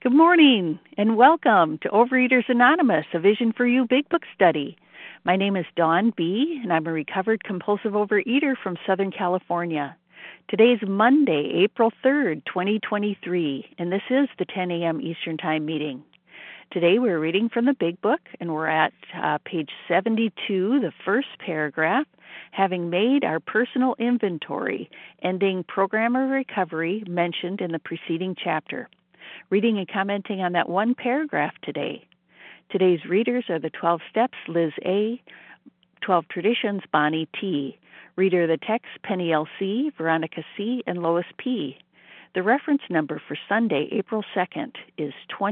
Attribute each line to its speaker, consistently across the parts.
Speaker 1: Good morning and welcome to Overeaters Anonymous, a Vision for You Big Book study. My name is Dawn B., and I'm a recovered compulsive overeater from Southern California. Today is Monday, April 3rd, 2023, and this is the 10 a.m. Eastern Time meeting. Today we're reading from the Big Book, and we're at page 72, the first paragraph, having made our personal inventory, ending program of recovery mentioned in the preceding chapter. Reading and commenting on that one paragraph today. Today's readers are the 12 Steps, Liz A., 12 Traditions, Bonnie T. Reader of the text, Penny L.C., Veronica C., and Lois P. The reference number for Sunday, April 2nd, is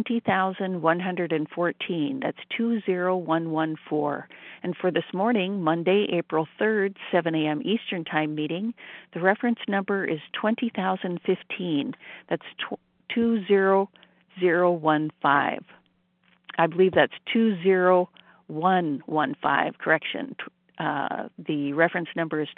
Speaker 1: 20,114. That's 20114. And for this morning, Monday, April 3rd, 7 a.m. Eastern Time meeting, the reference number is 20,015. That's 20015. I believe that's 20115. Correction. The reference number is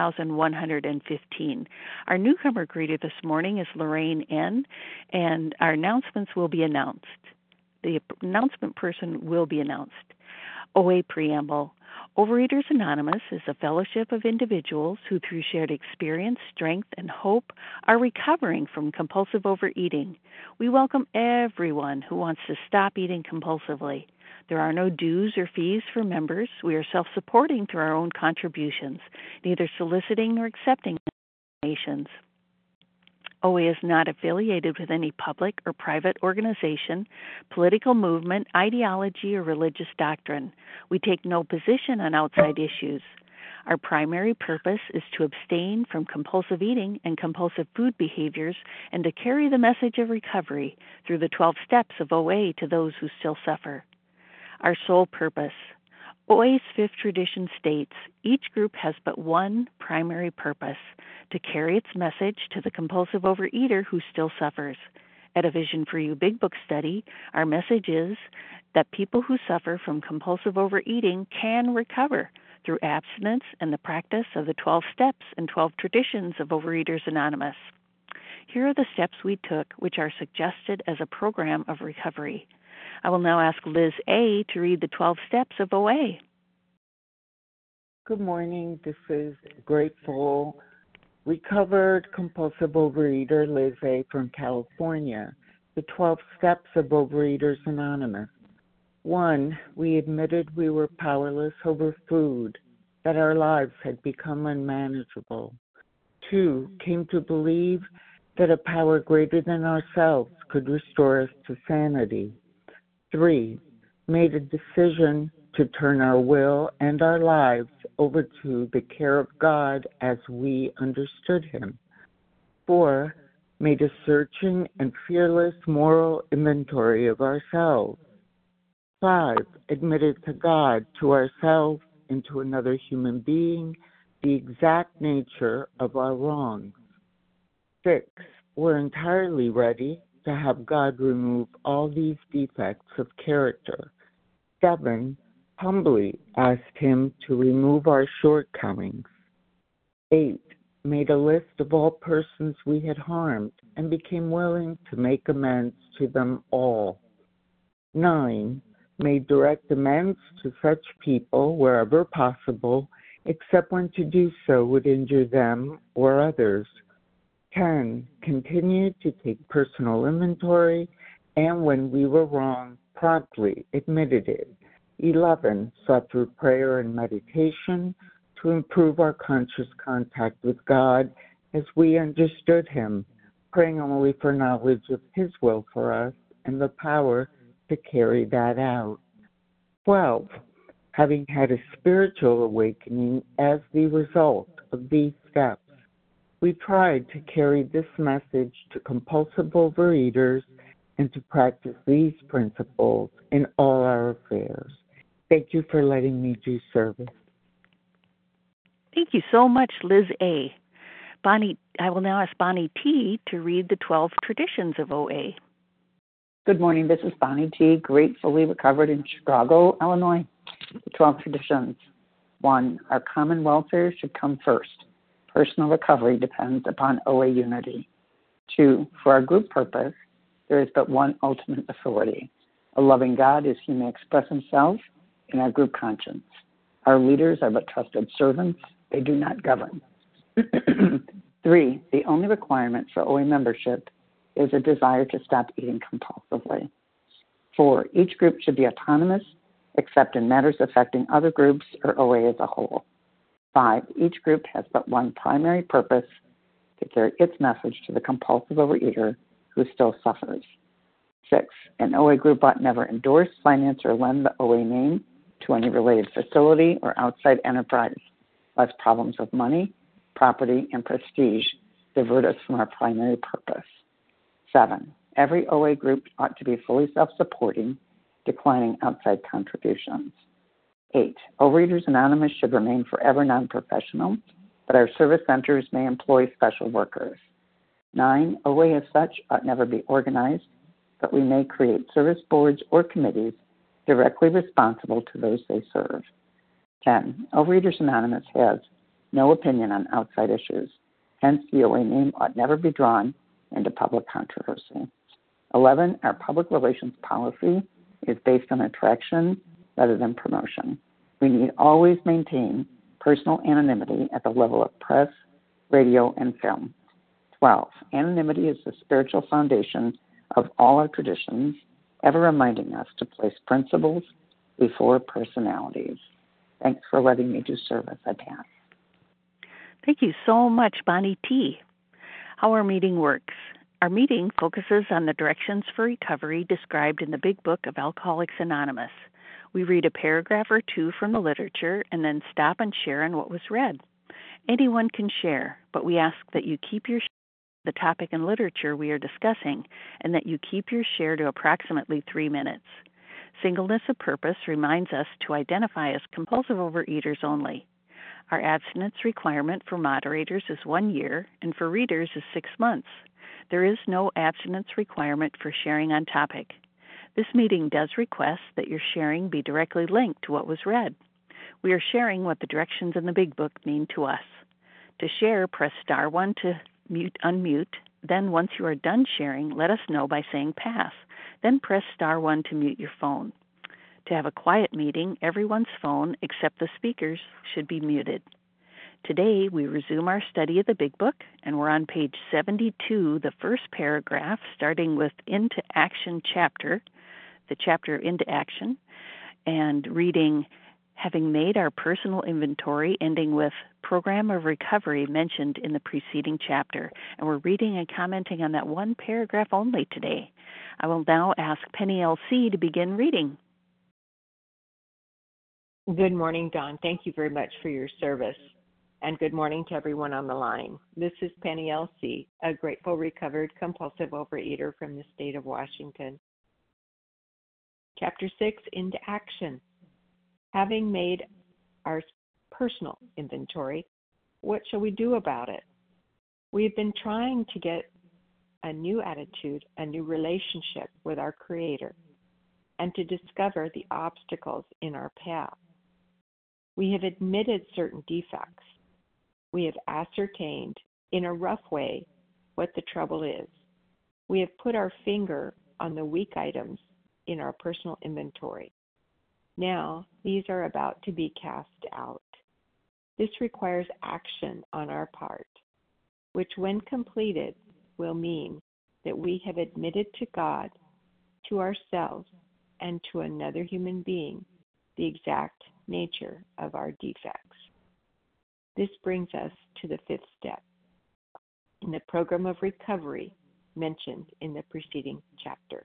Speaker 1: 20,115. Our newcomer greeter this morning is Lorraine N., and our announcements will be announced. The announcement person will be announced. OA Preamble. Overeaters Anonymous is a fellowship of individuals who, through shared experience, strength, and hope, are recovering from compulsive overeating. We welcome everyone who wants to stop eating compulsively. There are no dues or fees for members. We are self-supporting through our own contributions, neither soliciting nor accepting donations. OA is not affiliated with any public or private organization, political movement, ideology, or religious doctrine. We take no position on outside issues. Our primary purpose is to abstain from compulsive eating and compulsive food behaviors and to carry the message of recovery through the 12 steps of OA to those who still suffer. Our sole purpose. OA's fifth tradition states, each group has but one primary purpose, to carry its message to the compulsive overeater who still suffers. At a Vision for You Big Book study, our message is that people who suffer from compulsive overeating can recover through abstinence and the practice of the 12 steps and 12 traditions of Overeaters Anonymous. Here are the steps we took, which are suggested as a program of recovery. I will now ask Liz A. to read the 12 steps of OA.
Speaker 2: Good morning. This is grateful, recovered compulsive overeater Liz A. from California. The 12 steps of Overeaters Anonymous. 1. We admitted we were powerless over food, that our lives had become unmanageable. 2. Came to believe that a power greater than ourselves could restore us to sanity. 3. Made a decision to turn our will and our lives over to the care of God as we understood Him. 4. Made a searching and fearless moral inventory of ourselves. 5. Admitted to God, to ourselves, and to another human being the exact nature of our wrongs. 6. We're entirely ready to have God remove all these defects of character. 7. Humbly asked Him to remove our shortcomings. 8. Made a list of all persons we had harmed and became willing to make amends to them all. 9. Made direct amends to such people wherever possible, except when to do so would injure them or others. 10. Continued to take personal inventory, and when we were wrong, promptly admitted it. 11. Sought through prayer and meditation to improve our conscious contact with God as we understood Him, praying only for knowledge of His will for us and the power to carry that out. 12. Having had a spiritual awakening as the result of these steps, we tried to carry this message to compulsive overeaters and to practice these principles in all our affairs. Thank you for letting me do service.
Speaker 1: Thank you so much, Liz A. Bonnie, I will now ask Bonnie T. to read the 12 traditions of OA.
Speaker 3: Good morning. This is Bonnie T., gratefully recovered in Chicago, Illinois. The 12 traditions. 1. Our common welfare should come first. Personal recovery depends upon OA unity. 2. For our group purpose, There is but one ultimate authority. A loving God as he may express himself in our group conscience. Our leaders are but trusted servants. They do not govern. 3, the only requirement for OA membership is a desire to stop eating compulsively. 4, each group should be autonomous, except in matters affecting other groups or OA as a whole. 5, each group has but one primary purpose, to carry its message to the compulsive overeater who still suffers. 6, an OA group ought never endorse, finance, or lend the OA name to any related facility or outside enterprise, lest problems of money, property, and prestige divert us from our primary purpose. 7, every OA group ought to be fully self-supporting, declining outside contributions. 8, Overeaters Anonymous should remain forever non-professional, but our service centers may employ special workers. 9, OA as such ought never be organized, but we may create service boards or committees directly responsible to those they serve. 10, Overeaters Anonymous has no opinion on outside issues. Hence, the OA name ought never be drawn into public controversy. 11, our public relations policy is based on attraction rather than promotion. We need always maintain personal anonymity at the level of press, radio, and film. 12, anonymity is the spiritual foundation of all our traditions, ever reminding us to place principles before personalities. Thanks for letting me do service. I pass.
Speaker 1: Thank you so much, Bonnie T. How our meeting works. Our meeting focuses on the directions for recovery described in the Big Book of Alcoholics Anonymous. We read a paragraph or two from the literature and then stop and share on what was read. Anyone can share, but we ask that you keep your the topic and literature we are discussing and that you keep your share to approximately 3 minutes. Singleness of purpose reminds us to identify as compulsive overeaters only. Our abstinence requirement for moderators is 1 year and for readers is 6 months. There is no abstinence requirement for sharing on topic. This meeting does request that your sharing be directly linked to what was read. We are sharing what the directions in the Big Book mean to us. To share, press star 1 to unmute. Then once you are done sharing, let us know by saying pass. Then press star 1 to mute your phone. To have a quiet meeting, everyone's phone except the speaker's should be muted. Today, we resume our study of the Big Book, and we're on page 72, the first paragraph, starting with Into Action chapter, the chapter Into Action, and reading Having Made Our Personal Inventory, ending with Program of Recovery mentioned in the preceding chapter. And we're reading and commenting on that one paragraph only today. I will now ask Penny L.C. to begin reading.
Speaker 4: Good morning, Dawn. Thank you very much for your service. And good morning to everyone on the line. This is Penny L.C., a grateful, recovered, compulsive overeater from the state of Washington. Chapter 6, Into Action. Having made our personal inventory, what shall we do about it? We have been trying to get a new attitude, a new relationship with our Creator, and to discover the obstacles in our path. We have admitted certain defects. We have ascertained, in a rough way, what the trouble is. We have put our finger on the weak items in our personal inventory. Now, these are about to be cast out. This requires action on our part, which when completed will mean that we have admitted to God, to ourselves, and to another human being the exact nature of our defects. This brings us to the 5th step in the program of recovery mentioned in the preceding chapter.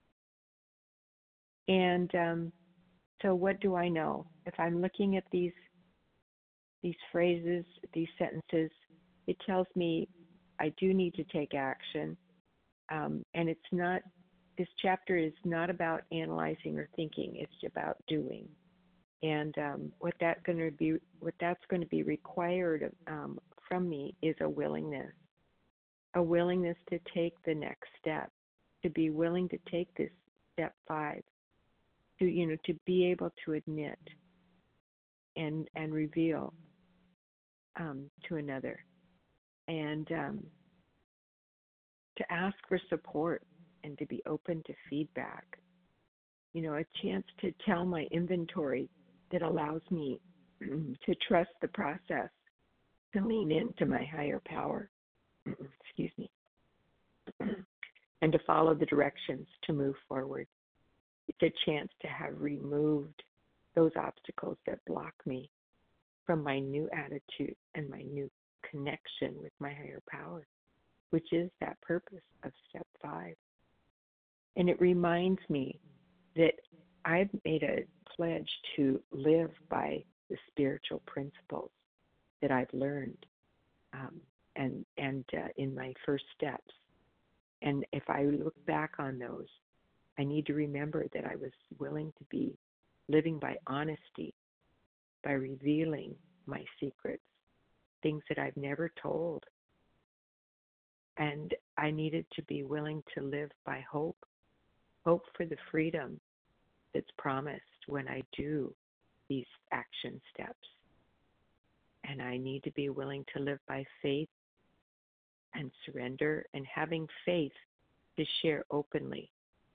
Speaker 4: And so what do I know? If I'm looking at these phrases, these sentences, it tells me I do need to take action. And it's not, this chapter is not about analyzing or thinking, it's about doing. And what that's going to be required from me is a willingness to take the next step, to be willing to take this step 5, to be able to admit and reveal to another, and to ask for support and to be open to feedback. A chance to tell my inventory that allows me to trust the process, to lean into my higher power, excuse me, and to follow the directions to move forward. It's a chance to have removed those obstacles that block me from my new attitude and my new connection with my higher power, which is that purpose of step 5. And it reminds me that I've made a pledge to live by the spiritual principles that I've learned and in my first steps. And if I look back on those, I need to remember that I was willing to be living by honesty, by revealing my secrets, things that I've never told. And I needed to be willing to live by hope for the freedom that's promised when I do these action steps. And I need to be willing to live by faith and surrender, and having faith to share openly.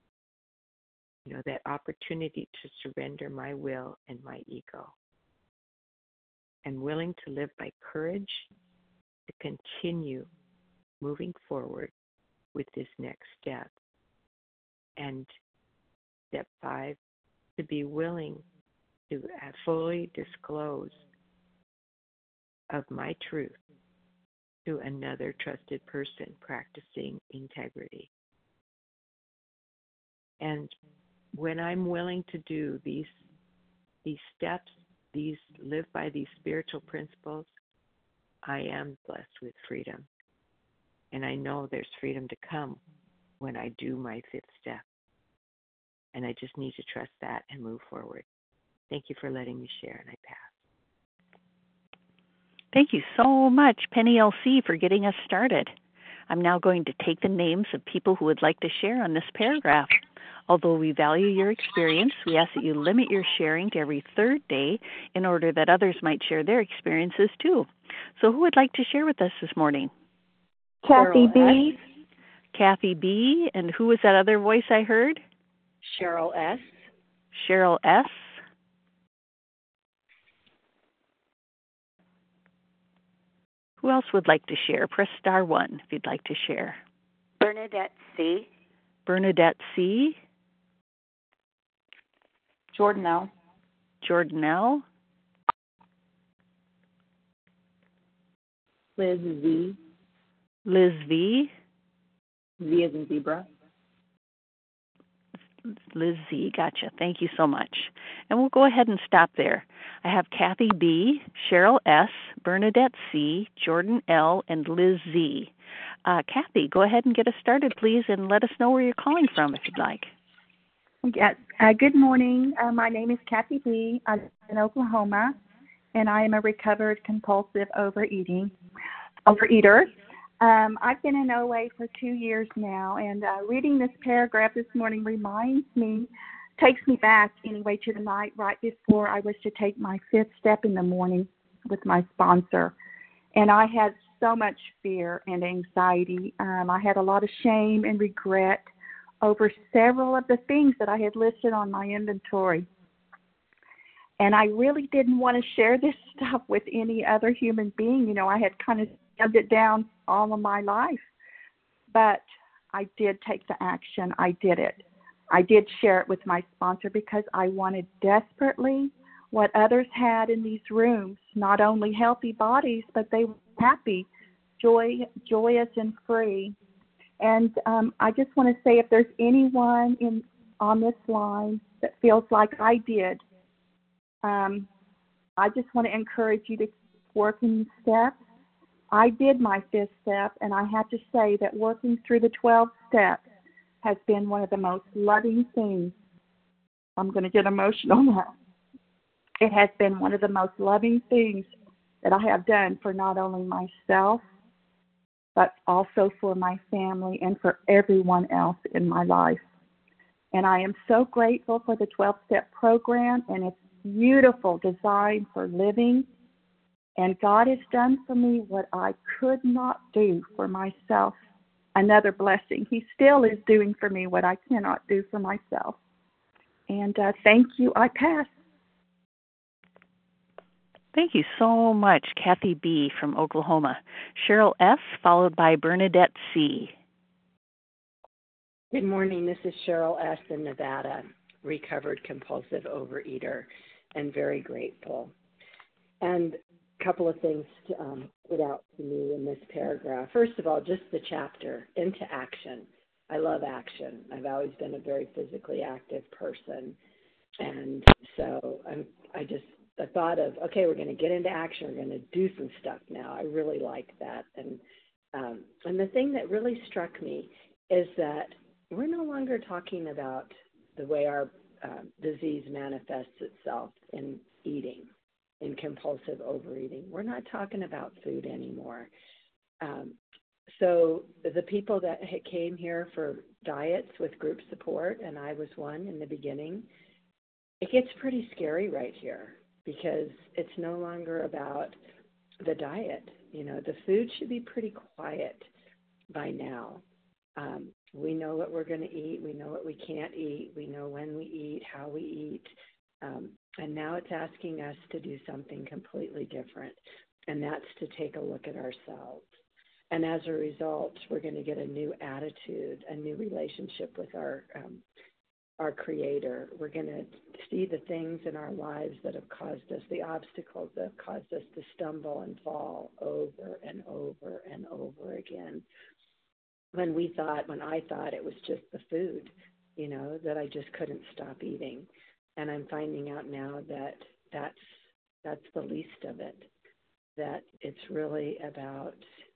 Speaker 4: That opportunity to surrender my will and my ego. And willing to live by courage to continue moving forward with this next step. And step 5, to be willing to fully disclose of my truth to another trusted person practicing integrity. And when I'm willing to do these steps, live by these spiritual principles, I am blessed with freedom. And I know there's freedom to come when I do my 5th step. And I just need to trust that and move forward. Thank you for letting me share, and I pass.
Speaker 1: Thank you so much, Penny LC, for getting us started. I'm now going to take the names of people who would like to share on this paragraph. Although we value your experience, we ask that you limit your sharing to every 3rd day in order that others might share their experiences too. So who would like to share with us this morning?
Speaker 5: Kathy B.
Speaker 1: Kathy B. And who was that other voice I heard?
Speaker 5: Cheryl S.
Speaker 1: Cheryl S. Who else would like to share? Press star 1 if you'd like to share.
Speaker 5: Bernadette C.
Speaker 1: Bernadette C.
Speaker 5: Jordan L.
Speaker 1: Jordan L.
Speaker 5: Liz Z.
Speaker 1: Liz V.
Speaker 5: Z as in zebra.
Speaker 1: Liz Z, gotcha. Thank you so much. And we'll go ahead and stop there. I have Kathy B., Cheryl S., Bernadette C., Jordan L., and Liz Z. Kathy, go ahead and get us started, please, and let us know where you're calling from if you'd like.
Speaker 6: Yes. Good morning. My name is Kathy B. I live in Oklahoma, and I am a recovered compulsive overeater. I've been in OA for 2 years now, and reading this paragraph this morning takes me back anyway to the night right before I was to take my 5th step in the morning with my sponsor. And I had so much fear and anxiety. I had a lot of shame and regret over several of the things that I had listed on my inventory. And I really didn't want to share this stuff with any other human being. I had kind of shoved it down all of my life. But I did take the action. I did it. I did share it with my sponsor because I wanted desperately what others had in these rooms, not only healthy bodies, but they were happy, joyous, and free. And I just want to say if there's anyone on this line that feels like I did, I just want to encourage you to work in steps. I did my 5th step, and I have to say that working through the 12 steps has been one of the most loving things. I'm going to get emotional now. It has been one of the most loving things that I have done for not only myself, but also for my family and for everyone else in my life. And I am so grateful for the 12-step program and its beautiful design for living. And God has done for me what I could not do for myself another blessing. He still is doing for me what I cannot do for myself. And thank you. I pass.
Speaker 1: Thank you so much, Kathy B. from Oklahoma. Cheryl S., followed by Bernadette C.
Speaker 7: Good morning. This is Cheryl S. in Nevada, recovered compulsive overeater, and very grateful. And a couple of things stood out to me in this paragraph. First of all, just the chapter, Into Action. I love action. I've always been a very physically active person. And so the thought of, okay, we're going to get into action. We're going to do some stuff now. I really like that. And the thing that really struck me is that we're no longer talking about the way our disease manifests itself in eating, in compulsive overeating. We're not talking about food anymore. So the people that came here for diets with group support, and I was one in the beginning, it gets pretty scary right here because it's no longer about the diet. You know, the food should be pretty quiet by now. We know what we're going to eat. We know what we can't eat. We know when we eat, how we eat. And now it's asking us to do something completely different, and that's to take a look at ourselves. And as a result, we're going to get a new attitude, a new relationship with our Creator. We're going to see the things in our lives that have caused us, the obstacles that have caused us to stumble and fall over and over and over again. When I thought it was just the food, you know, that I just couldn't stop eating. And I'm finding out now that that's the least of it, that it's really about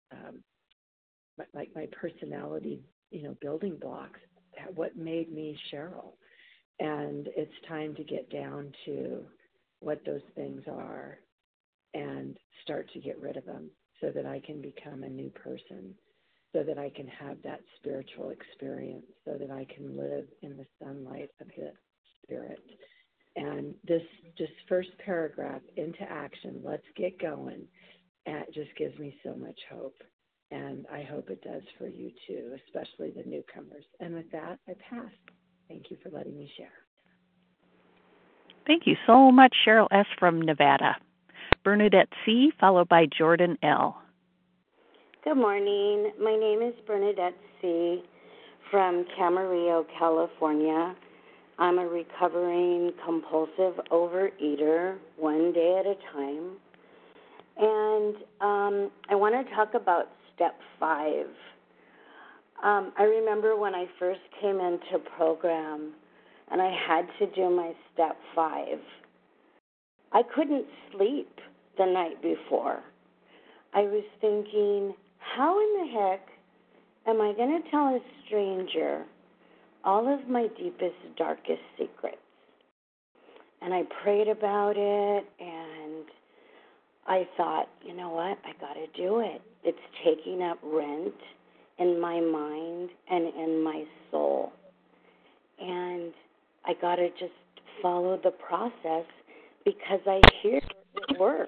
Speaker 7: my personality, you know, building blocks, what made me Cheryl. And it's time to get down to what those things are and start to get rid of them so that I can become a new person, so that I can have that spiritual experience, so that I can live in the sunlight of His Spirit. And this just first paragraph, Into Action, let's get going, and it just gives me so much hope. And I hope it does for you too, especially the newcomers. And with that, I pass. Thank you for letting me share.
Speaker 1: Thank you so much, Cheryl S. from Nevada. Bernadette C., followed by Jordan L.
Speaker 8: Good morning. My name is Bernadette C. from Camarillo, California. I'm a recovering compulsive overeater, one day at a time. And I want to talk about Step 5. I remember when I first came into program and I had to do my Step 5. I couldn't sleep the night before. I was thinking, how in the heck am I going to tell a stranger all of my deepest, darkest secrets? And I prayed about it, and I thought, you know what, I got to do it. It's taking up rent in my mind and in my soul. And I got to just follow the process because I hear it works.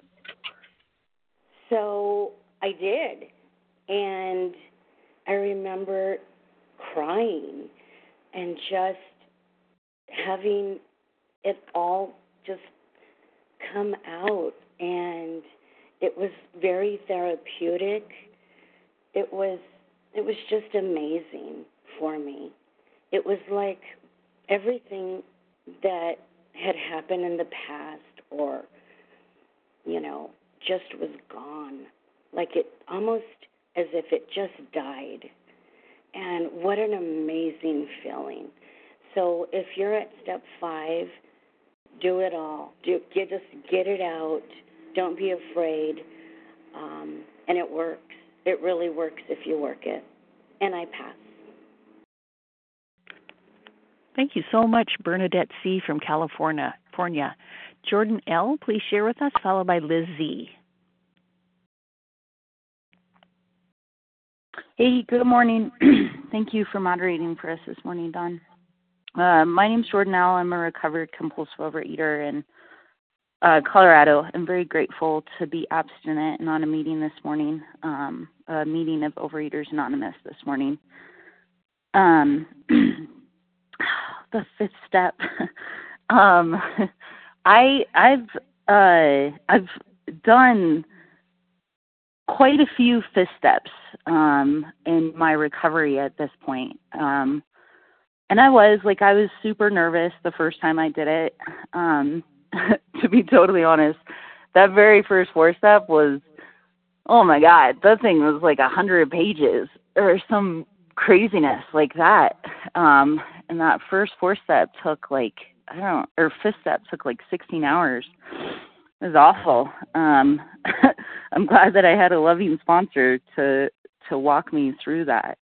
Speaker 8: So I did. And I remember crying and just having it all just come out. And it was very therapeutic. It was just amazing for me. It was like everything that had happened in the past or, you know, just was gone. Like it almost as if it just died. And what an amazing feeling. So if you're at Step 5, do it all. Just get it out. Don't be afraid. And it works. It really works if you work it. And I pass.
Speaker 1: Thank you so much, Bernadette C. from California. Jordan L., please share with us, followed by Liz Z.
Speaker 9: Hey, good morning. Thank you for moderating for us this morning, Dawn. My name's Jordan L. I'm a recovered compulsive overeater, and Colorado. I'm very grateful to be abstinent and on a meeting this morning, a meeting of Overeaters Anonymous this morning. The fifth step. I've done quite a few fifth steps in my recovery at this point. And I was super nervous the first time I did it. To be totally honest, that very first 4-step was, oh my God, that thing was like 100 pages or some craziness like that. And that first 4-step took fifth step took like 16 hours. It was awful. I'm glad that I had a loving sponsor to walk me through that.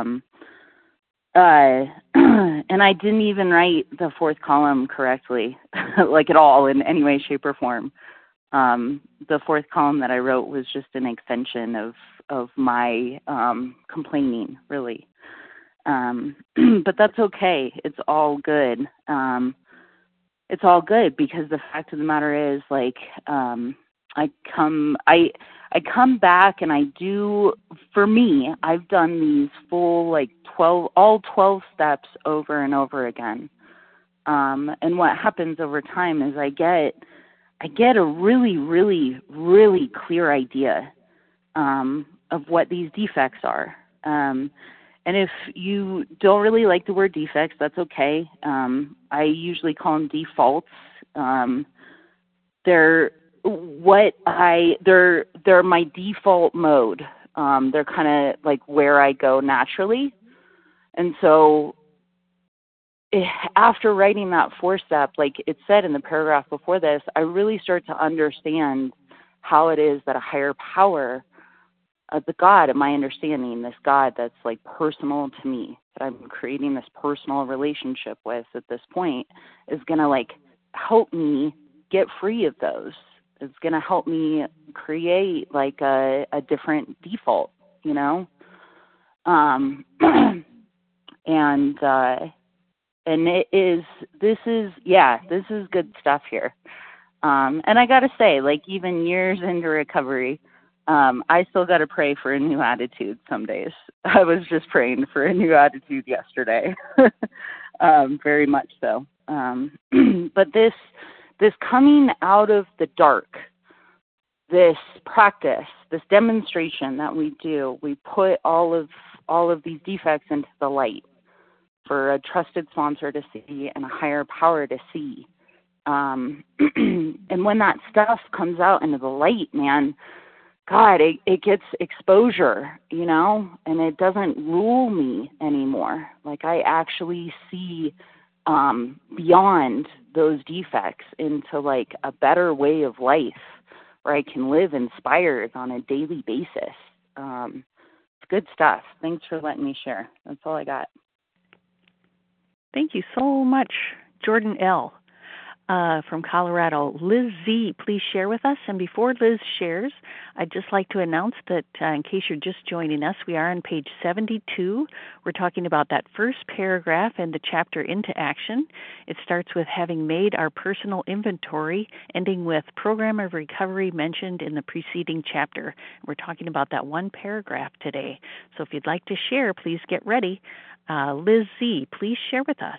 Speaker 9: And I didn't even write the 4th column correctly, like at all in any way, shape, or form. The 4th column that I wrote was just an extension of my complaining, really. But that's okay. It's all good. It's all good because the fact of the matter is, I come back and I do, for me, I've done these full, 12 steps over and over again. And what happens over time is I get a really, really, really clear idea of what these defects are. And if you don't really like the word defects, that's okay. I usually call them defaults. They're my default mode. They're kind of like where I go naturally. And so after writing that 4-step, like it said in the paragraph before this, I really start to understand how it is that a higher power, the God of my understanding, this God that's like personal to me, that I'm creating this personal relationship with at this point, is going to help me get free of those. It's going to help me create a different default, you know? And this is good stuff here. And I got to say, even years into recovery, I still got to pray for a new attitude some days. I was just praying for a new attitude yesterday, very much so. But this coming out of the dark, this practice, this demonstration that we do, we put all of these defects into the light for a trusted sponsor to see and a higher power to see. And when that stuff comes out into the light, man, God, it gets exposure, you know, and it doesn't rule me anymore. I actually see beyond those defects into a better way of life where I can live inspired on a daily basis. It's good stuff. Thanks for letting me share. That's all I got.
Speaker 1: Thank you so much, Jordan L. From Colorado. Liz Z., please share with us. And before Liz shares, I'd just like to announce that in case you're just joining us, we are on page 72. We're talking about that first paragraph in the chapter Into Action. It starts with having made our personal inventory, ending with program of recovery mentioned in the preceding chapter. We're talking about that one paragraph today. So if you'd like to share, please get ready. Liz Z., please share with us.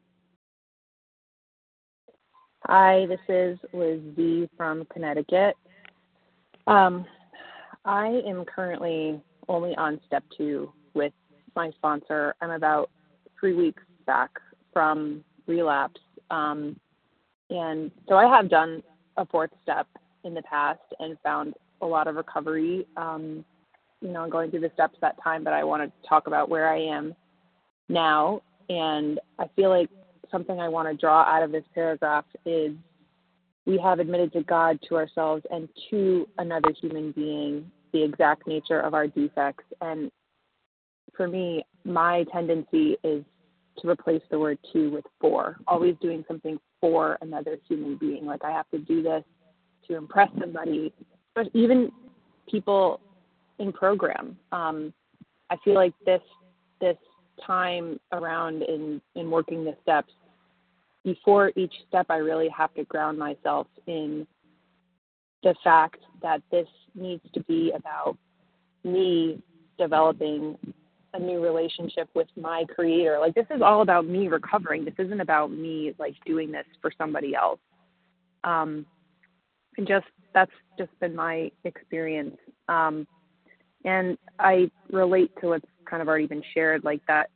Speaker 10: Hi, this is Liz Z. from Connecticut. I am currently only on step 2 with my sponsor. I'm about 3 weeks back from relapse. And so I have done a 4th step in the past and found a lot of recovery, going through the steps that time, but I want to talk about where I am now. And I feel like something I want to draw out of this paragraph is we have admitted to God, to ourselves, and to another human being the exact nature of our defects. And for me, my tendency is to replace the word to with for, always doing something for another human being. Like I have to do this to impress somebody, but even people in program. I feel like this time around in working the steps, before each step, I really have to ground myself in the fact that this needs to be about me developing a new relationship with my creator. Like, this is all about me recovering. This isn't about me, like, doing this for somebody else. And that's just been my experience. And I relate to what's kind of already been shared, like that.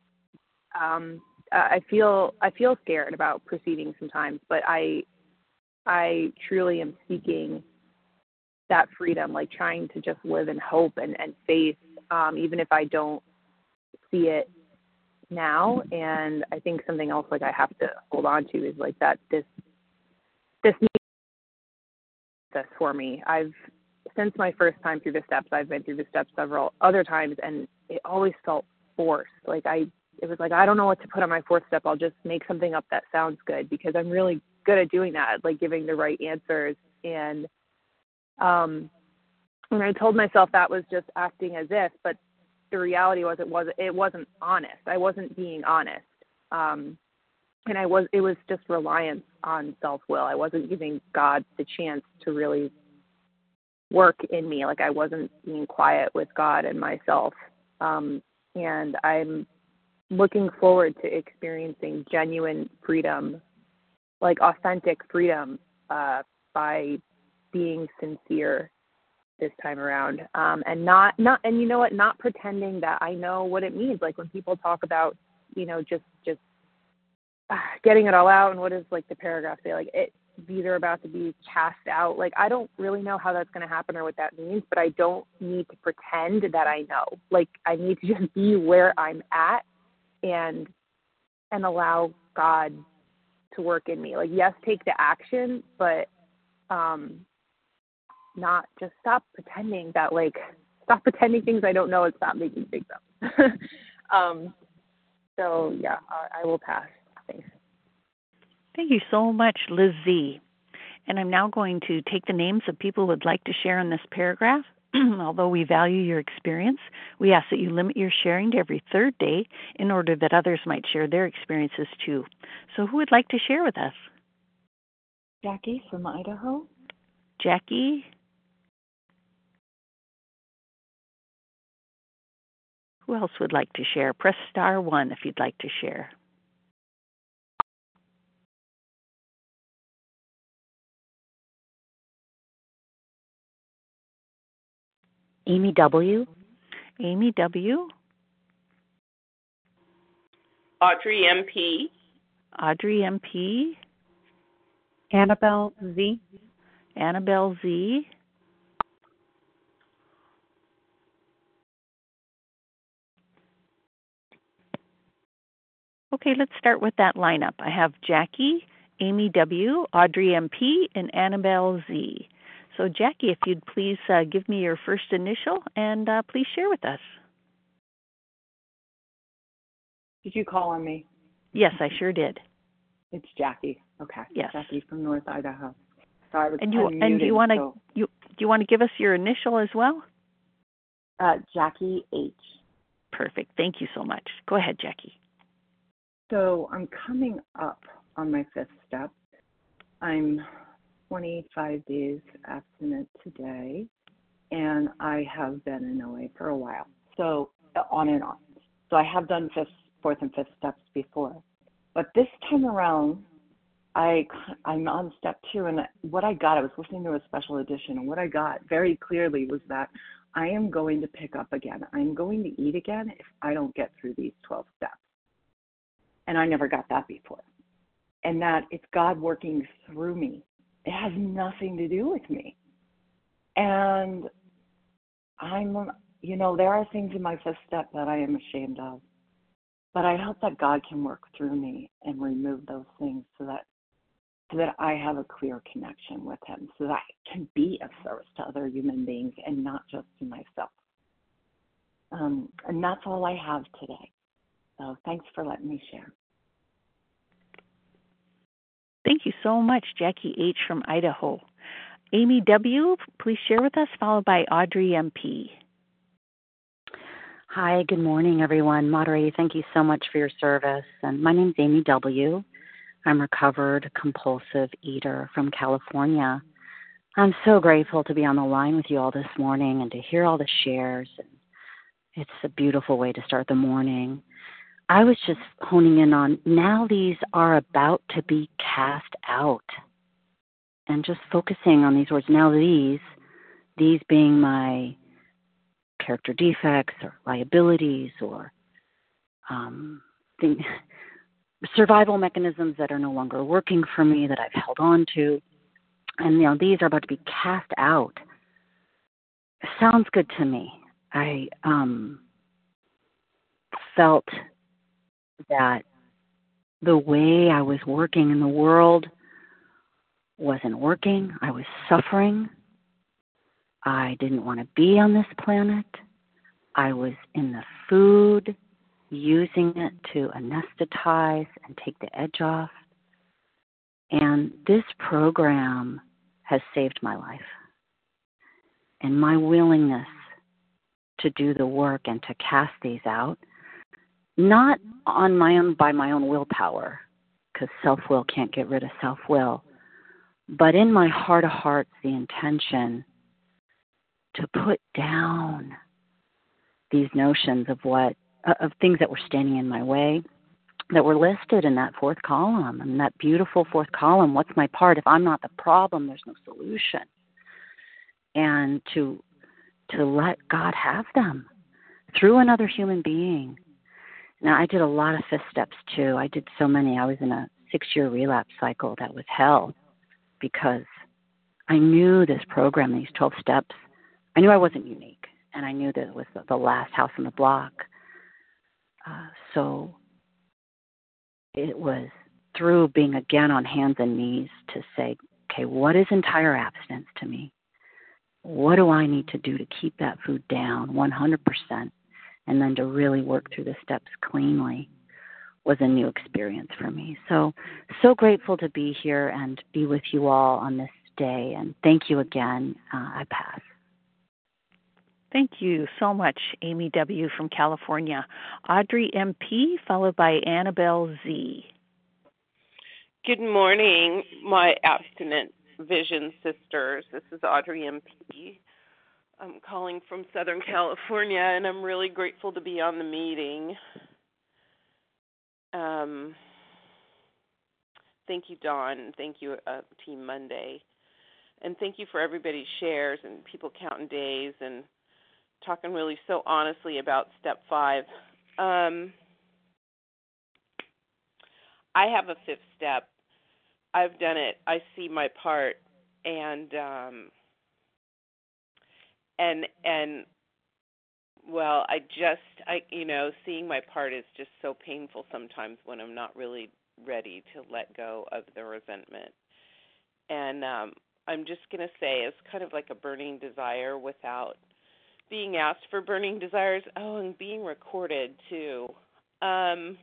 Speaker 10: I feel scared about proceeding sometimes, but I truly am seeking that freedom, like trying to just live in hope and faith, even if I don't see it now. And I think something else like I have to hold on to is like that this needs this for me. Since my first time through the steps, I've been through the steps several other times, and it always felt forced. Like it was like, I don't know what to put on my fourth step. I'll just make something up that sounds good because I'm really good at doing that, like giving the right answers. And when I told myself that was just acting as if, but the reality was it wasn't honest. I wasn't being honest. And it was just reliance on self-will. I wasn't giving God the chance to really work in me. Like, I wasn't being quiet with God and myself. And I'm looking forward to experiencing genuine freedom, like authentic freedom, by being sincere this time around. And not, and you know what, not pretending that I know what it means. Like when people talk about, just getting it all out, and what does like the paragraph say? Like these are about to be cast out. Like, I don't really know how that's going to happen or what that means, but I don't need to pretend that I know. Like, I need to just be where I'm at and allow God to work in me. Like, yes, take the action, but not just stop pretending things I don't know and stop making things up. So yeah, I will pass. Thanks.
Speaker 1: Thank you so much, Liz Z. And I'm now going to take the names of people who would like to share in this paragraph. Although we value your experience, we ask that you limit your sharing to every third day in order that others might share their experiences too. So who would like to share with us?
Speaker 11: Jackie from Idaho.
Speaker 1: Jackie? Who else would like to share? Press *1 if you'd like to share.
Speaker 12: Amy W.
Speaker 1: Amy W.
Speaker 13: Audrey MP.
Speaker 1: Audrey MP.
Speaker 11: Annabelle Z.
Speaker 1: Annabelle Z. Okay, let's start with that lineup. I have Jackie, Amy W., Audrey MP, and Annabelle Z. So, Jackie, if you'd please give me your first initial and please share with us.
Speaker 11: Did you call on me?
Speaker 1: Yes, I sure did.
Speaker 11: It's Jackie. Okay.
Speaker 1: Yes.
Speaker 11: Jackie from North Idaho. So I was
Speaker 1: do you want to give us your initial as well?
Speaker 11: Jackie H.
Speaker 1: Perfect. Thank you so much. Go ahead, Jackie.
Speaker 11: So I'm coming up on my fifth step. I'm 25 days abstinent today, and I have been in OA for a while, so on and on. So I have done fourth and fifth steps before, but this time around, I'm on step 2, and what I got, I was listening to a special edition, and what I got very clearly was that I am going to pick up again. I'm going to eat again if I don't get through these 12 steps. And I never got that before. And that it's God working through me. It has nothing to do with me. And there are things in my fifth step that I am ashamed of. But I hope that God can work through me and remove those things so that I have a clear connection with Him, so that I can be of service to other human beings and not just to myself. And that's all I have today. So thanks for letting me share.
Speaker 1: Thank you so much, Jackie H. from Idaho. Amy W., please share with us, followed by Audrey MP.
Speaker 12: Hi, good morning, everyone. Moderator, thank you so much for your service. And my name's Amy W. I'm a recovered compulsive eater from California. I'm so grateful to be on the line with you all this morning and to hear all the shares. It's a beautiful way to start the morning. I was just honing in on now these are about to be cast out and just focusing on these words. Now these being my character defects or liabilities or survival mechanisms that are no longer working for me that I've held on to. And, these are about to be cast out. Sounds good to me. I felt that the way I was working in the world wasn't working. I was suffering. I didn't want to be on this planet. I was in the food, using it to anesthetize and take the edge off. And this program has saved my life. And my willingness to do the work and to cast these out, not on my own by my own willpower, because self-will can't get rid of self-will, but in my heart of hearts, the intention to put down these notions of things that were standing in my way, that were listed in that fourth column, and that beautiful fourth column. What's my part? If I'm not the problem, there's no solution. And to let God have them through another human being. Now, I did a lot of fifth steps too. I did so many. I was in a 6-year relapse cycle that was hell because I knew this program, these 12 steps. I knew I wasn't unique, and I knew that it was the last house on the block. So it was through being again on hands and knees to say, okay, what is entire abstinence to me? What do I need to do to keep that food down 100%? And then to really work through the steps cleanly was a new experience for me. So grateful to be here and be with you all on this day. And thank you again. I pass.
Speaker 1: Thank you so much, Amy W. from California. Audrey MP, followed by Annabelle Z.
Speaker 13: Good morning, my abstinent vision sisters. This is Audrey MP. I'm calling from Southern California, and I'm really grateful to be on the meeting. Thank you, Dawn. Thank you, Team Monday. And thank you for everybody's shares and people counting days and talking really so honestly about step 5. I have a 5th step. I've done it. I see my part, and well, seeing my part is just so painful sometimes when I'm not really ready to let go of the resentment. And I'm just going to say it's kind of like a burning desire without being asked for burning desires. Oh, and being recorded too. I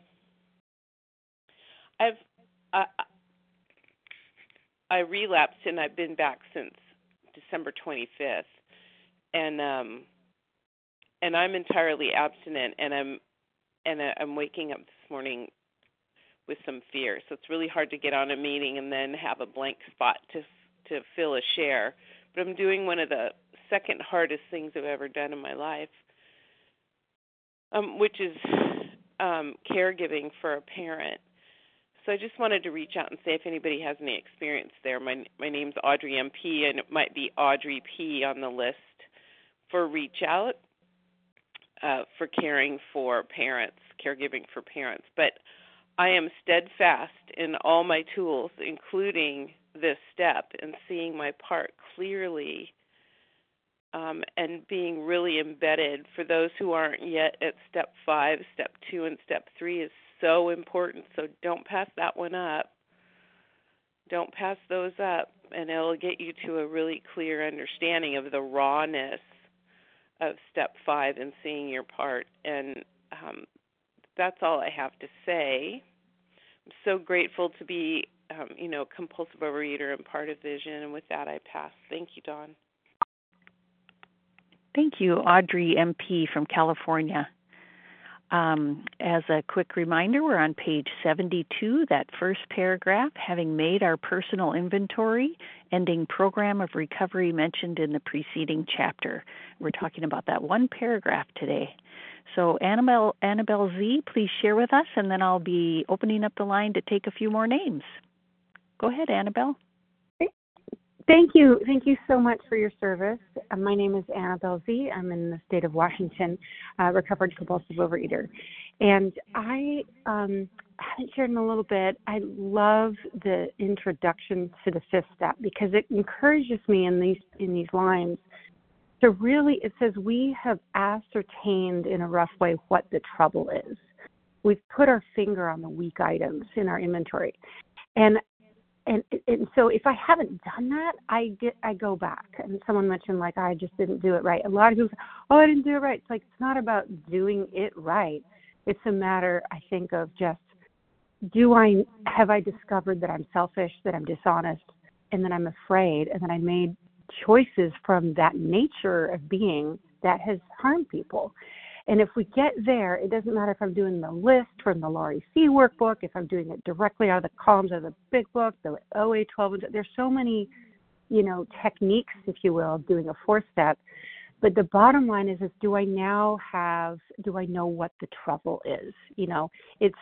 Speaker 13: relapsed and I've been back since December 25th, and I'm entirely abstinent, and I'm waking up this morning with some fear. So it's really hard to get on a meeting and then have a blank spot to fill a share. But I'm doing one of the second hardest things I've ever done in my life, which is caregiving for a parent. So I just wanted to reach out and say if anybody has any experience there. My name's Audrey MP, and it might be Audrey P on the list for reach out for caring for parents, caregiving for parents. But I am steadfast in all my tools, including this step, and seeing my part clearly and being really embedded. For those who aren't yet at step 5, step 2, and step 3 is so important, so don't pass that one up. Don't pass those up, and it'll get you to a really clear understanding of the rawness of step 5 and seeing your part. And that's all I have to say. I'm so grateful to be, compulsive overeater and part of Vision, and with that I pass. Thank you, Dawn.
Speaker 1: Thank you, Audrey MP from California. As a quick reminder, we're on page 72, that first paragraph, having made our personal inventory, ending program of recovery mentioned in the preceding chapter. We're talking about that one paragraph today. So Annabelle Z., please share with us, and then I'll be opening up the line to take a few more names. Go ahead, Annabelle.
Speaker 14: Thank you. Thank you so much for your service. My name is Annabelle Z. I'm in the state of Washington, recovered compulsive overeater. And I haven't shared in a little bit. I love the introduction to the fifth step because it encourages me in these lines to really, it says, we have ascertained in a rough way what the trouble is. We've put our finger on the weak items in our inventory. And so if I haven't done that, I go back. And someone mentioned, like, I just didn't do it right. A lot of people say, oh, I didn't do it right. It's like, it's not about doing it right. It's a matter, I think, of just, have I discovered that I'm selfish, that I'm dishonest, and that I'm afraid, and that I made choices from that nature of being that has harmed people. And if we get there, it doesn't matter if I'm doing the list from the Laurie C. workbook, if I'm doing it directly out of the columns of the big book, the OA 12. There's so many, techniques, if you will, of doing a fourth step. But the bottom line is do I know what the trouble is? It's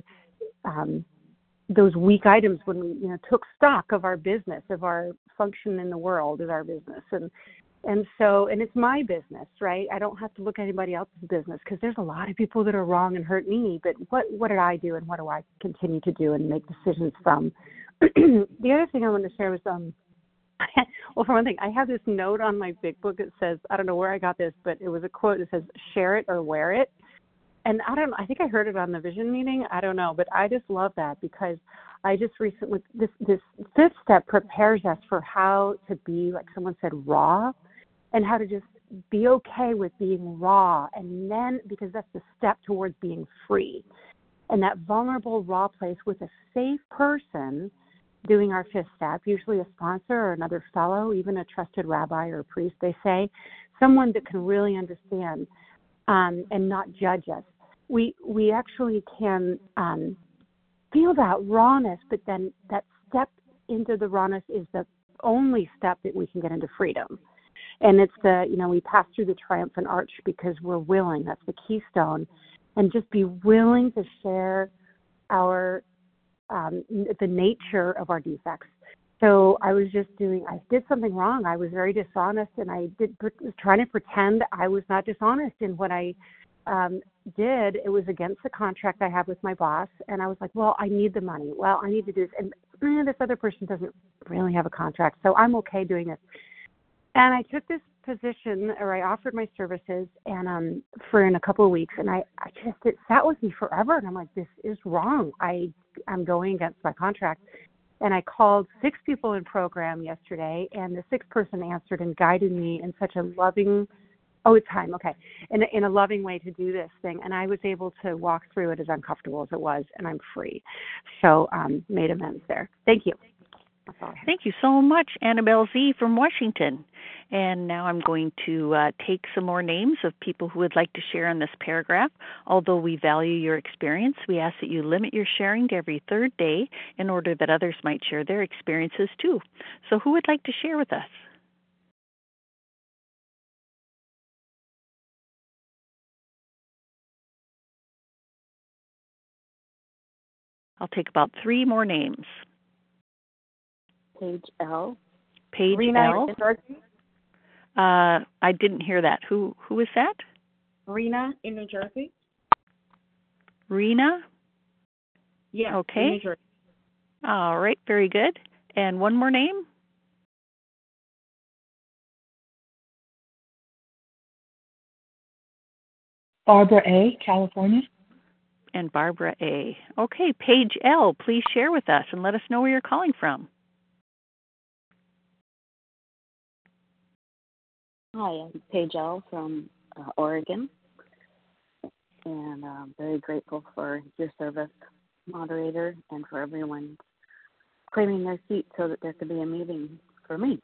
Speaker 14: those weak items when we, took stock of our business, of our function in the world as our business. And it's my business, right? I don't have to look at anybody else's business because there's a lot of people that are wrong and hurt me. But what did I do and what do I continue to do and make decisions from? The other thing I wanted to share was, well, for one thing, I have this note on my big book that says, I don't know where I got this, but it was a quote that says, share it or wear it. And I think I heard it on the vision meeting. I don't know, but I just love that because I just recently, this fifth step prepares us for how to be, like someone said, raw. And how to just be okay with being raw. And then, because that's the step towards being free. And that vulnerable, raw place with a safe person doing our fifth step, usually a sponsor or another fellow, even a trusted rabbi or priest, they say, someone that can really understand and not judge us. We actually can feel that rawness, but then that step into the rawness is the only step that we can get into freedom. And it's we pass through the triumphant arch because we're willing. That's the keystone. And just be willing to share the nature of our defects. So I did something wrong. I was very dishonest, and I was trying to pretend I was not dishonest in what I did. It was against the contract I have with my boss. And I was like, well, I need the money. Well, I need to do this. And this other person doesn't really have a contract, so I'm okay doing this. And I took this position, or I offered my services, and for in a couple of weeks, and it sat with me forever. And I'm like, this is wrong. I'm going against my contract. And I called 6 people in program yesterday, and the 6th person answered and guided me in such a loving, it's time, okay, in a loving way to do this thing. And I was able to walk through it as uncomfortable as it was, and I'm free. So made amends there. Thank you.
Speaker 1: Thank you so much, Annabelle Z. from Washington. And now I'm going to take some more names of people who would like to share in this paragraph. Although we value your experience, we ask that you limit your sharing to every third day in order that others might share their experiences too. So who would like to share with us? I'll take about 3 more names.
Speaker 10: Page L.
Speaker 1: Page
Speaker 14: Rena
Speaker 1: L. I didn't hear that. Who is that?
Speaker 14: Rena in New Jersey.
Speaker 1: Rena?
Speaker 14: Yeah.
Speaker 1: Okay.
Speaker 14: In New Jersey.
Speaker 1: All right. Very good. And one more name?
Speaker 15: Barbara A., California.
Speaker 1: And Barbara A. Okay. Page L, please share with us and let us know where you're calling from.
Speaker 9: Hi, I'm Paige L. from Oregon, and I'm very grateful for your service, moderator, and for everyone claiming their seat so that there could be a meeting for me.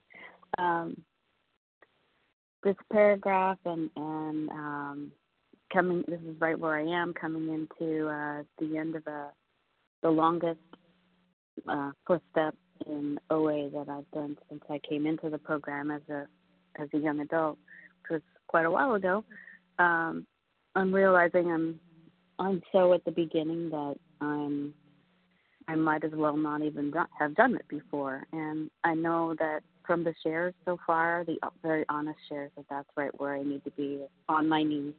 Speaker 9: This paragraph and
Speaker 12: this is right where I am, coming into the end of the longest fourth step in OA that I've done since I came into the program as a young adult, which was quite a while ago. I'm realizing I'm so at the beginning that I might as well not even have done it before. And I know that from the shares so far, the very honest shares, that that's right where I need to be, on my knees.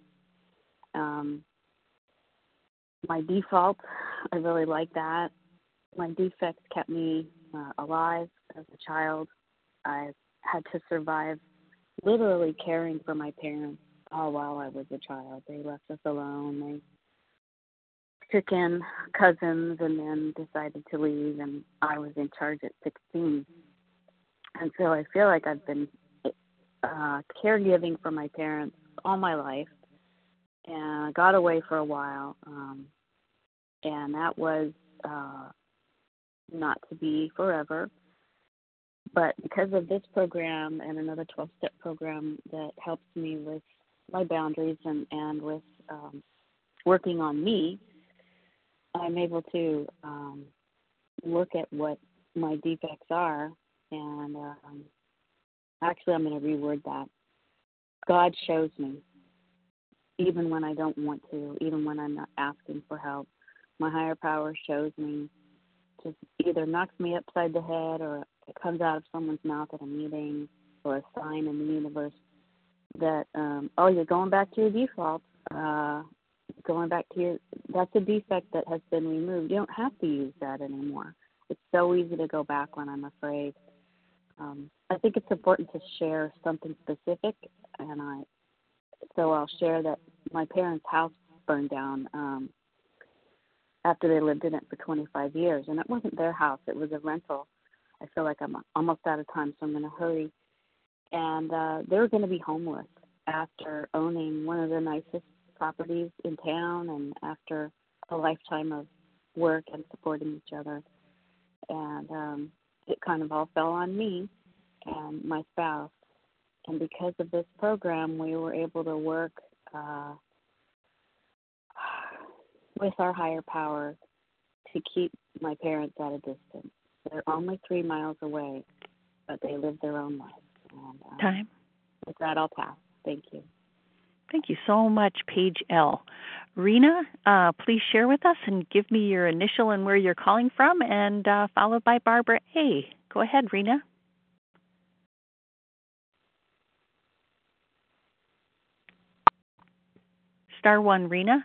Speaker 12: My default, I really like that. My defects kept me alive as a child. I had to survive literally caring for my parents all while I was a child. They left us alone. They took in cousins and then decided to leave, and I was in charge at 16. And so I feel like I've been caregiving for my parents all my life, and I got away for a while, and that was not to be forever. But because of this program and another 12-step program that helps me with my boundaries and with working on me, I'm able to look at what my defects are, and actually I'm going to reword that. God shows me, even when I don't want to, even when I'm not asking for help. My higher power shows me, just either knocks me upside the head, or it comes out of someone's mouth at a meeting, or a sign in the universe that, you're going back to your default. That's a defect that has been removed. You don't have to use that anymore. It's so easy to go back when I'm afraid. I think it's important to share something specific, and I'll share that my parents' house burned down after they lived in it for 25 years, and it wasn't their house. It was a rental. I feel like I'm almost out of time, so I'm going to hurry. And they were going to be homeless after owning one of the nicest properties in town, and after a lifetime of work and supporting each other. And it kind of all fell on me and my spouse. And because of this program, we were able to work with our higher power to keep my parents at a distance. They're only 3 miles away, but they live their own life. And,
Speaker 1: Time.
Speaker 12: With that, I'll pass. Thank you.
Speaker 1: Thank you so much, Paige L. Rena, please share with us and give me your initial and where you're calling from, and followed by Barbara A. Go ahead, Rena. Star 1, Rena.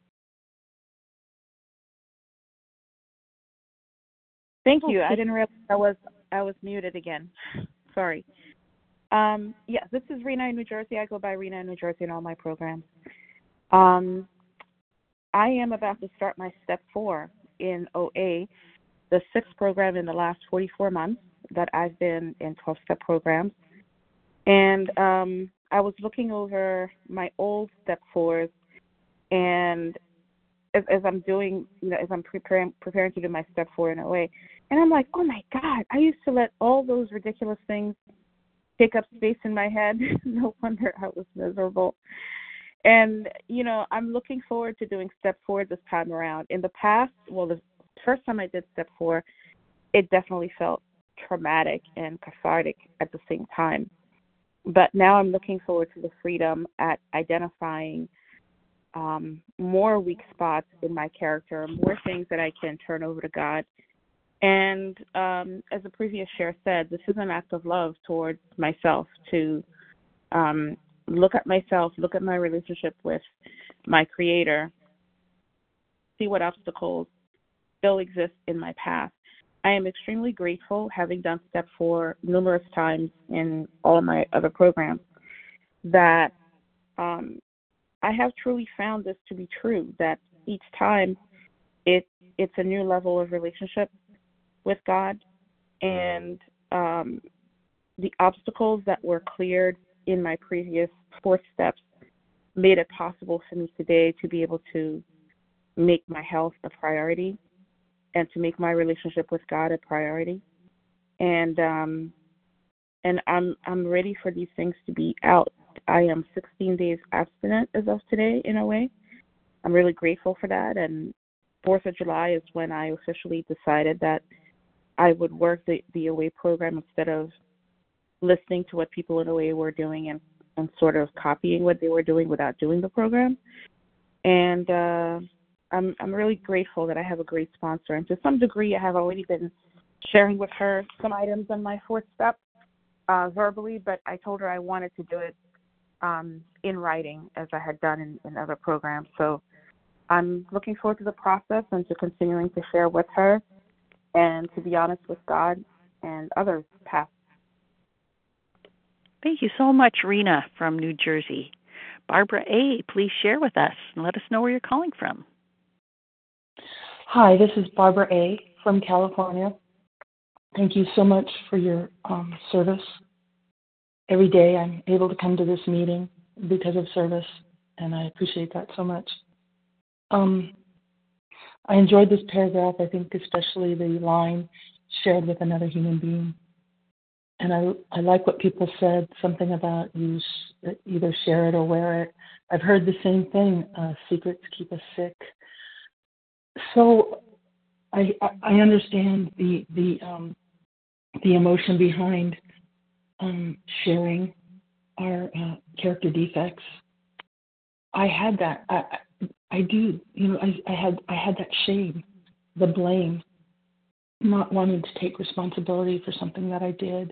Speaker 6: Thank you. I didn't realize I was muted again. Sorry. Yes, this is Rena in New Jersey. I go by Rena in New Jersey in all my programs. I am about to start my step 4 in OA, the 6th program in the last 44 months that I've been in 12-step programs. And I was looking over my old step 4s, and as I'm doing, as I'm preparing to do my step 4 in OA, and I'm like, oh my God, I used to let all those ridiculous things take up space in my head. No wonder I was miserable. And, I'm looking forward to doing step 4 this time around. In the past, the first time I did step 4, it definitely felt traumatic and cathartic at the same time. But now I'm looking forward to the freedom at identifying more weak spots in my character, more things that I can turn over to God. And as the previous share said, this is an act of love towards myself to look at myself, look at my relationship with my Creator, see what obstacles still exist in my path. I am extremely grateful, having done step 4 numerous times in all of my other programs, that I have truly found this to be true, that each time it's a new level of relationship with God, and the obstacles that were cleared in my previous 4 steps made it possible for me today to be able to make my health a priority and to make my relationship with God a priority. And I'm ready for these things to be out
Speaker 16: I am 16 days abstinent as of today in OA. I'm really grateful for that. And 4th of July is when I officially decided that I would work the OA program instead of listening to what people in OA were doing and sort of copying what they were doing without doing the program. And I'm really grateful that I have a great sponsor. And to some degree, I have already been sharing with her some items on my 4th step verbally, but I told her I wanted to do it in writing as I had done in other programs. So I'm looking forward to the process and to continuing to share with her and to be honest with God and others past.
Speaker 1: Thank you so much, Rena from New Jersey. Barbara A., please share with us and let us know where you're calling from.
Speaker 15: Hi, this is Barbara A. from California. Thank you so much for your service. Every day I'm able to come to this meeting because of service, and I appreciate that so much. I enjoyed this paragraph, I think especially the line, shared with another human being. And I like what people said, something about you either share it or wear it. I've heard the same thing, secrets keep us sick. So I understand the emotion behind sharing our character defects. I had that. I do. I had that shame, the blame, not wanting to take responsibility for something that I did.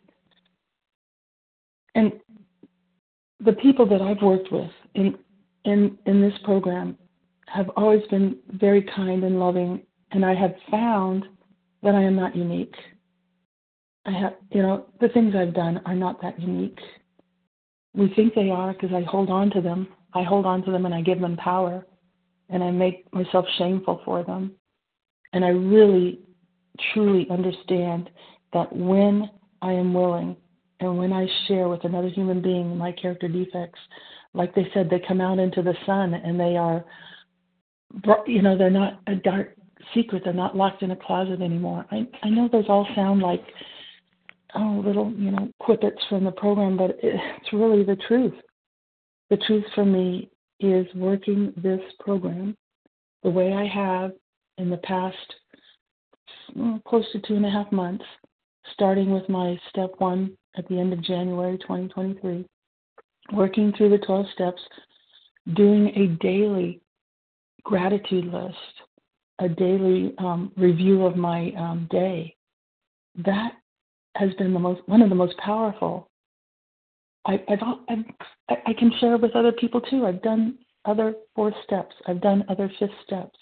Speaker 15: And the people that I've worked with in this program have always been very kind and loving, and I have found that I am not unique. I have, the things I've done are not that unique. We think they are because I hold on to them. I hold on to them and I give them power, and I make myself shameful for them. And I really, truly understand that when I am willing and when I share with another human being my character defects, like they said, they come out into the sun and they are, they're not a dark secret. They're not locked in a closet anymore. I know those all sound like, little, quippets from the program, but it's really the truth. The truth for me is working this program the way I have in the past close to 2.5 months, starting with my step 1 at the end of January 2023, working through the 12 steps, doing a daily gratitude list, a daily review of my day. That has been one of the most powerful. I can share with other people too. I've done other 4th steps. I've done other 5th steps.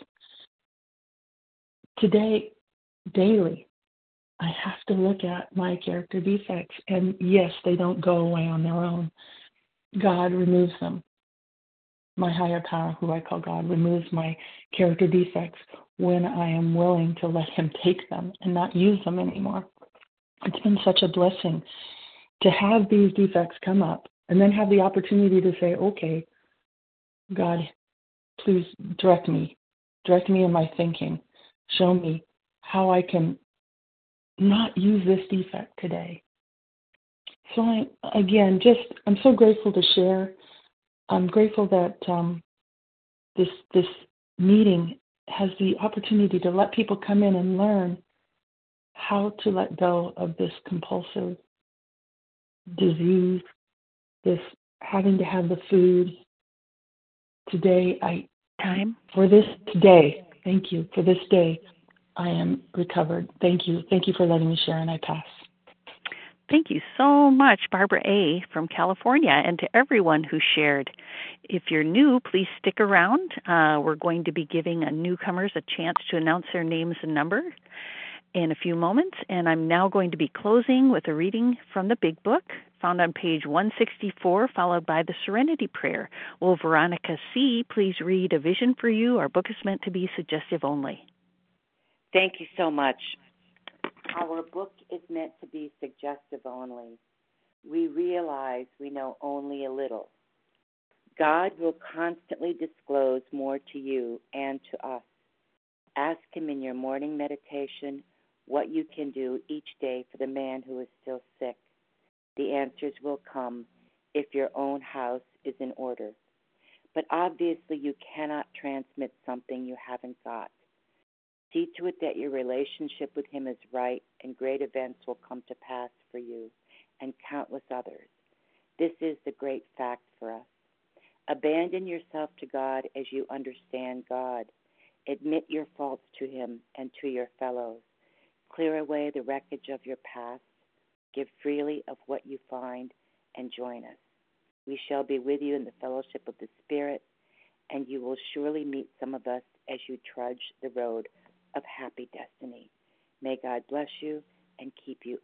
Speaker 15: Today, daily, I have to look at my character defects. And yes, they don't go away on their own. God removes them. My higher power, who I call God, removes my character defects when I am willing to let him take them and not use them anymore. It's been such a blessing to have these defects come up and then have the opportunity to say, okay, God, please direct me in my thinking. Show me how I can not use this defect today. So I'm so grateful to share. I'm grateful that this meeting has the opportunity to let people come in and learn how to let go of this compulsive disease, this having to have the food. Today, for this day, thank you, for this day, I am recovered. Thank you. Thank you for letting me share, and I pass.
Speaker 1: Thank you so much, Barbara A. from California, and to everyone who shared. If you're new, please stick around. We're going to be giving newcomers a chance to announce their names and number in a few moments, and I'm now going to be closing with a reading from the Big Book, found on page 164, followed by the Serenity Prayer. Will Veronica C. please read A Vision for You? Our book is meant to be suggestive only.
Speaker 17: Thank you so much. Our book is meant to be suggestive only. We realize we know only a little. God will constantly disclose more to you and to us. Ask him in your morning meditation what you can do each day for the man who is still sick. The answers will come if your own house is in order. But obviously you cannot transmit something you haven't got. See to it that your relationship with him is right, and great events will come to pass for you and countless others. This is the great fact for us. Abandon yourself to God as you understand God. Admit your faults to him and to your fellows. Clear away the wreckage of your past. Give freely of what you find and join us. We shall be with you in the fellowship of the Spirit, and you will surely meet some of us as you trudge the road of happy destiny. May God bless you and keep you